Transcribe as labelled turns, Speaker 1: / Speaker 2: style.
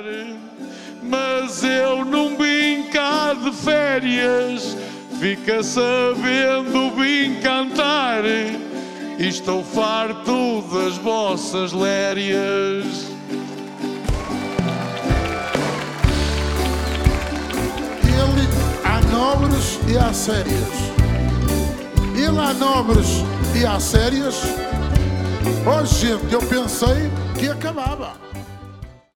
Speaker 1: Mas eu não vim cá de férias, fica sabendo, vim cantar. E estou farto das vossas lérias.
Speaker 2: Ele há nobres e há sérias. Ele há nobres e há sérias. Oh, gente, eu pensei que acabava.